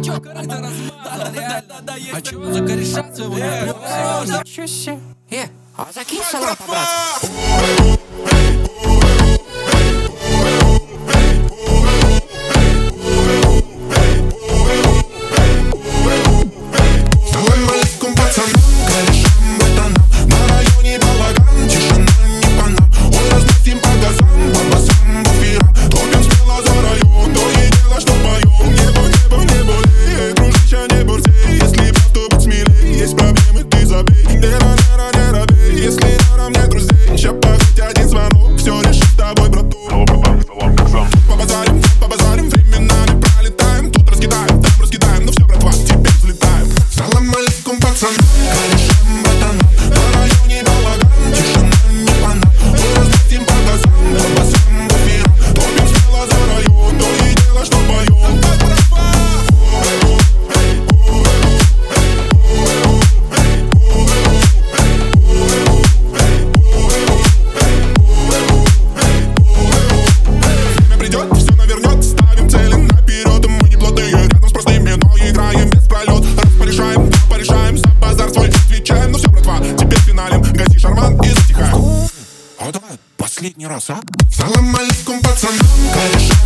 чё корыто размазал, реально. А чё за кореша своего не Чё се? А закинь салат, брат. Последний раз, а? Салам алейкум, пацанам, корешам.